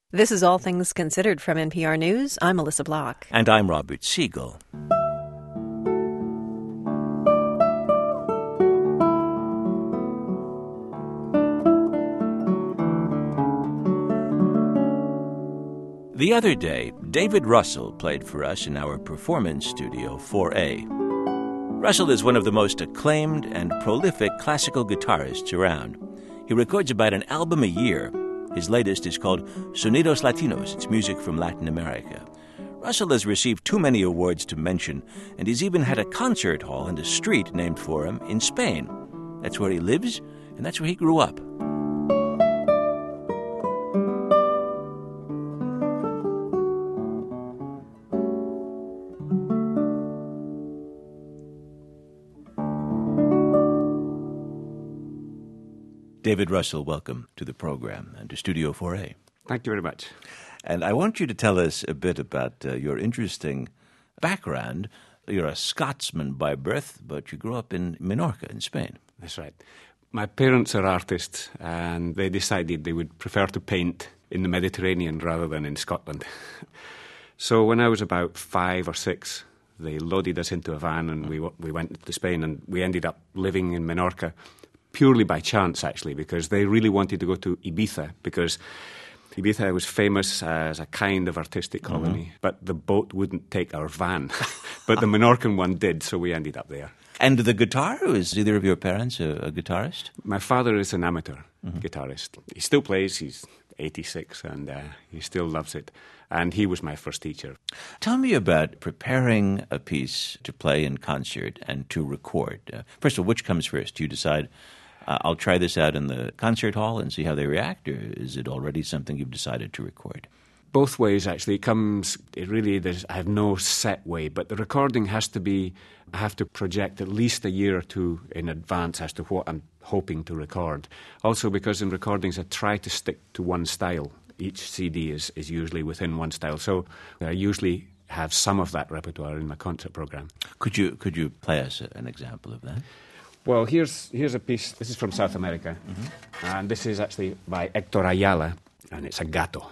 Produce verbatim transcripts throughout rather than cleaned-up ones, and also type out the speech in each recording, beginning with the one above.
This is All Things Considered from N P R News. I'm Melissa Block. And I'm Robert Siegel. The other day, David Russell played for us in our performance studio four A. Russell is one of the most acclaimed and prolific classical guitarists around. He records about an album a year. His latest is called Sonidos Latinos. It's music from Latin America. Russell has received too many awards to mention, and he's even had a concert hall and a street named for him in Spain. That's where he lives, and that's where he grew up. David Russell, welcome to the program and to Studio four A. Thank you very much. And I want you to tell us a bit about uh, your interesting background. You're a Scotsman by birth, but you grew up in Menorca in Spain. That's right. My parents are artists, and they decided they would prefer to paint in the Mediterranean rather than in Scotland. So when I was about five or six, they loaded us into a van and we we went to Spain, and we ended up living in Menorca. Purely by chance, actually, because they really wanted to go to Ibiza, because Ibiza was famous as a kind of artistic colony, mm-hmm. but the boat wouldn't take our van. But the Menorcan one did, so we ended up there. And the guitar, is either of your parents a, a guitarist? My father is an amateur mm-hmm. guitarist. He still plays, he's eighty-six, and uh, he still loves it. And he was my first teacher. Tell me about preparing a piece to play in concert and to record. Uh, first of all, which comes first? Do you decide, uh, I'll try this out in the concert hall and see how they react, or is it already something you've decided to record? Both ways, actually. It comes, it really, there's, I have no set way, but the recording has to be, I have to project at least a year or two in advance as to what I'm hoping to record. Also because in recordings I try to stick to one style. Each C D is, is usually within one style, so I usually have some of that repertoire in my concert program. Could you could you play us an example of that? Well, here's here's a piece. This is from South America, mm-hmm. and this is actually by Hector Ayala, and it's a gato.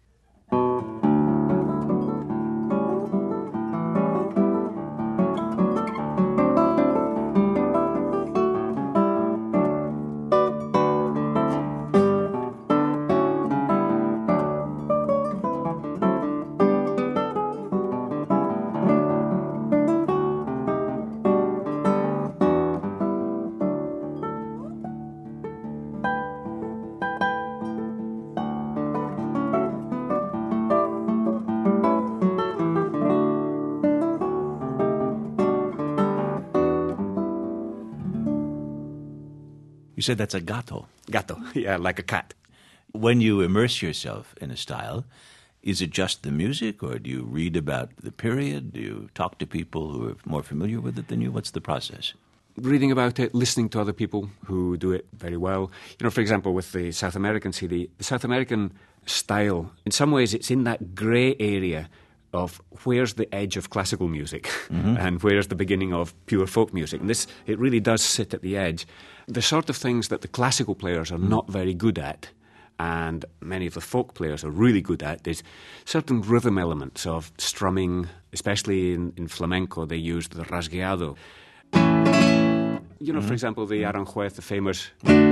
You said that's a gato. Gato, yeah, like a cat. When you immerse yourself in a style, is it just the music, or do you read about the period? Do you talk to people who are more familiar with it than you? What's the process? Reading about it, listening to other people who do it very well. You know, for example, with the South American C D, the South American style, in some ways it's in that grey area of where's the edge of classical music mm-hmm. and where's the beginning of pure folk music. And this, it really does sit at the edge. The sort of things that the classical players are not very good at, and many of the folk players are really good at, is certain rhythm elements of strumming, especially in, in flamenco, they use the rasgueado. You know, mm-hmm. for example, the Aranjuez, the famous...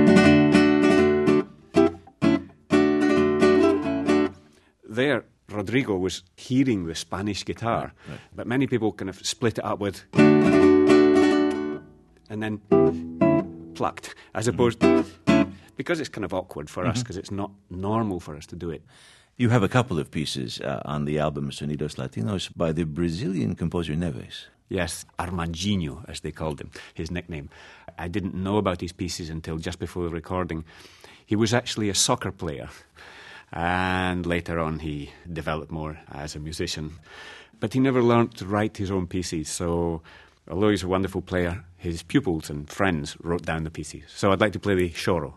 There, Rodrigo was hearing the Spanish guitar, right, right. but many people kind of split it up with... and then... plucked, as opposed to, because it's kind of awkward for mm-hmm. us, because it's not normal for us to do it. You have a couple of pieces uh, on the album Sonidos Latinos by the Brazilian composer Neves. Yes, Armandinho, as they called him, his nickname. I didn't know about his pieces until just before the recording. He was actually a soccer player, and later on he developed more as a musician. But he never learned to write his own pieces, so... although he's a wonderful player, his pupils and friends wrote down the pieces. So I'd like to play the choro.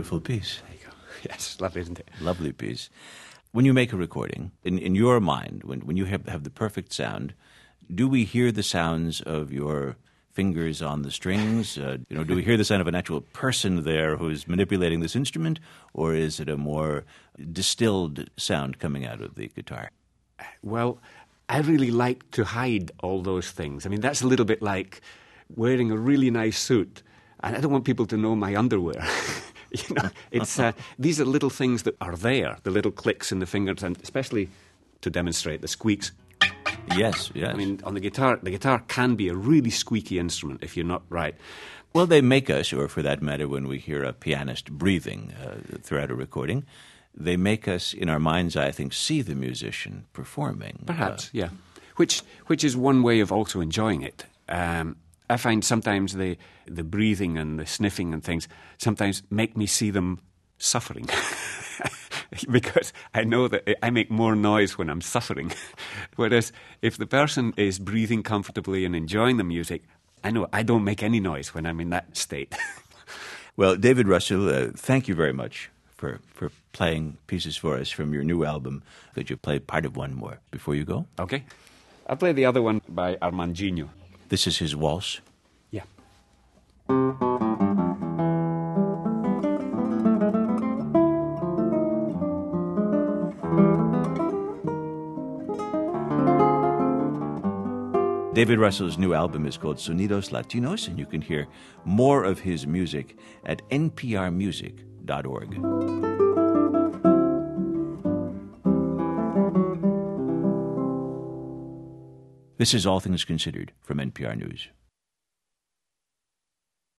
beautiful piece. There you go. Yes, lovely, isn't it? Lovely piece. When you make a recording, in, in your mind, when, when you have, have the perfect sound, do we hear the sounds of your fingers on the strings? Uh, you know, do we hear the sound of an actual person there who's manipulating this instrument, or is it a more distilled sound coming out of the guitar? Well, I really like to hide all those things. I mean, that's a little bit like wearing a really nice suit, and I don't want people to know my underwear. You know, it's uh, these are little things that are there, the little clicks in the fingers, and especially to demonstrate the squeaks. Yes, yes. I mean, on the guitar, the guitar can be a really squeaky instrument if you're not right. Well, they make us, or for that matter, when we hear a pianist breathing uh, throughout a recording, they make us, in our mind's eye, I think, see the musician performing. Perhaps, uh, yeah. Which which is one way of also enjoying it. Um, I find sometimes the the breathing and the sniffing and things sometimes make me see them suffering. Because I know that I make more noise when I'm suffering. Whereas if the person is breathing comfortably and enjoying the music, I know I don't make any noise when I'm in that state. Well, David Russell, uh, thank you very much for, for playing pieces for us from your new album. Could you play part of one more before you go? Okay. I'll play the other one by Armandinho. This is his waltz. Yeah. David Russell's new album is called Sonidos Latinos, and you can hear more of his music at n p r music dot org. This is All Things Considered from N P R News.